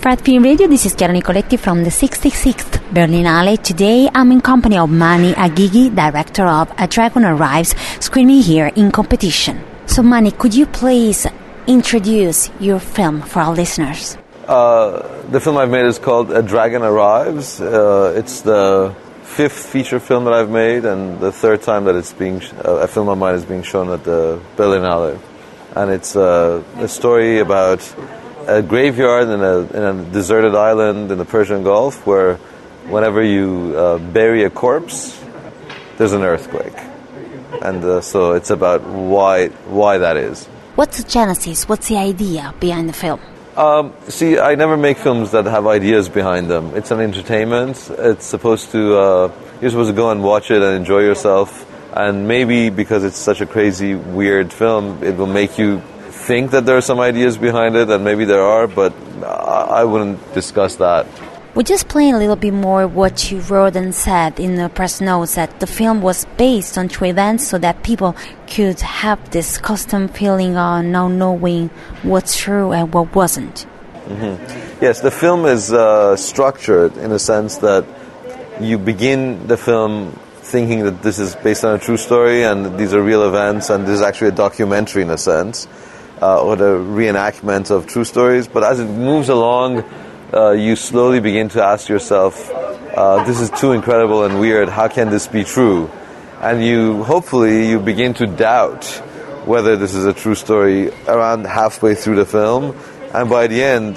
Fred Film Radio, this is Chiara Nicoletti from the 66th Berlinale. Today I'm in company of Mani Aghighi, director of A Dragon Arrives, screening here in competition. So Mani, could you please introduce your film for our listeners? The film I've made is called A Dragon Arrives. It's the fifth feature film that I've made and the third time that it's being a film of mine is being shown at the Berlinale. And it's a story about a graveyard in a deserted island in the Persian Gulf where whenever you bury a corpse, there's an earthquake. And so it's about why that is. What's the genesis? What's the idea behind the film? See, I never make films that have ideas behind them. It's an entertainment. It's supposed to, you're supposed to go and watch it and enjoy yourself. And maybe because it's such a crazy, weird film, it will make you think that there are some ideas behind it, and maybe there are, but I wouldn't discuss that. Would you explain a little bit more what you wrote and said in the press notes, that the film was based on true events so that people could have this custom feeling on not knowing what's true and what wasn't? Mm-hmm. Yes, the film is structured in a sense that you begin the film thinking that this is based on a true story and these are real events and this is actually a documentary in a sense, or the reenactment of true stories. But as it moves along, you slowly begin to ask yourself, this is too incredible and weird, how can this be true? And hopefully you begin to doubt whether this is a true story around halfway through the film, and by the end,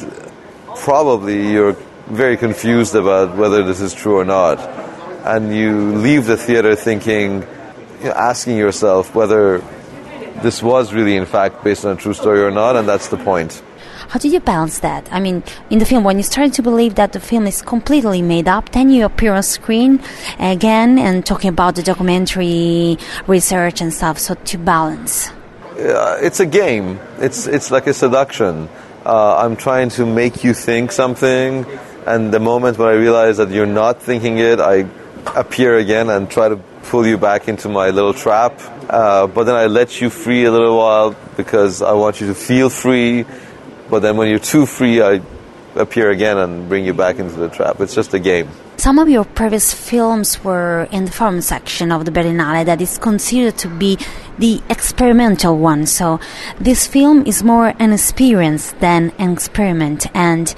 probably you're very confused about whether this is true or not. And you leave the theater thinking, asking yourself whether this was really in fact based on a true story or not, and that's the point. How did you balance that? I mean, in the film, when you started to believe that the film is completely made up, then you appear on screen again and talking about the documentary research and stuff, so to balance. It's a game. It's like a seduction. I'm trying to make you think something, and the moment when I realize that you're not thinking it, I appear again and try to pull you back into my little trap. But then I let you free a little while because I want you to feel free. But then when you're too free, I appear again and bring you back into the trap. It's just a game. Some of your previous films were in the forum section of the Berlinale that is considered to be the experimental one. So this film is more an experience than an experiment. And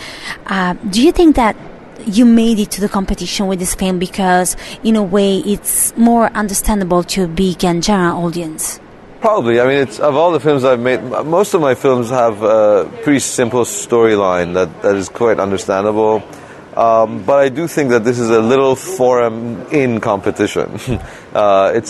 do you think that you made it to the competition with this film because, in a way, it's more understandable to a big and general audience? Probably. I mean, of all the films I've made, most of my films have a pretty simple storyline that is quite understandable. But I do think that this is a little forum in competition. It's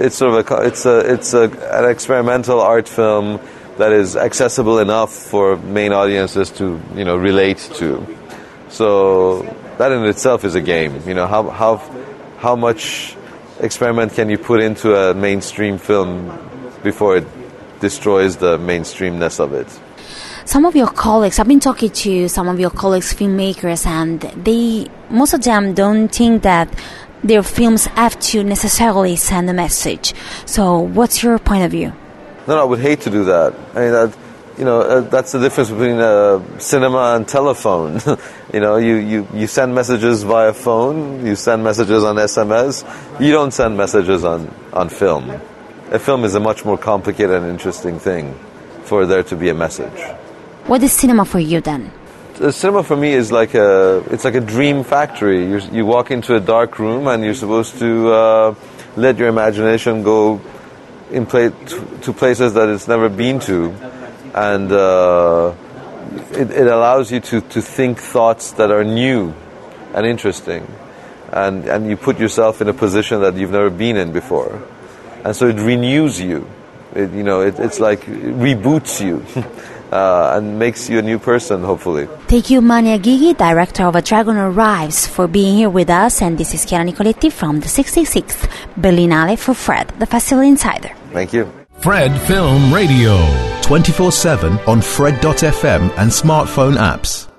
an experimental art film that is accessible enough for main audiences to relate to. So that in itself is a game. How much experiment can you put into a mainstream film before it destroys the mainstreamness of it? Some of your colleagues, I've been talking to some of your colleagues, filmmakers, and most of them don't think that their films have to necessarily send a message. So what's your point of view? No, I would hate to do that. I mean, that's the difference between cinema and telephone. You send messages via phone, you send messages on SMS, you don't send messages on film. A film is a much more complicated and interesting thing for there to be a message. What is cinema for you then? Cinema for me is like a dream factory. You walk into a dark room and you're supposed to let your imagination go to places that it's never been to, and it allows you to think thoughts that are new and interesting, and you put yourself in a position that you've never been in before. And so it renews you. It's like it reboots you and makes you a new person, hopefully. Thank you, Mani Aghighi, director of A Dragon Arrives, for being here with us. And this is Chiara Nicoletti from the 66th Berlinale for Fred, the Festival Insider. Thank you. Fred Film Radio. 24/7 on Fred.fm and smartphone apps.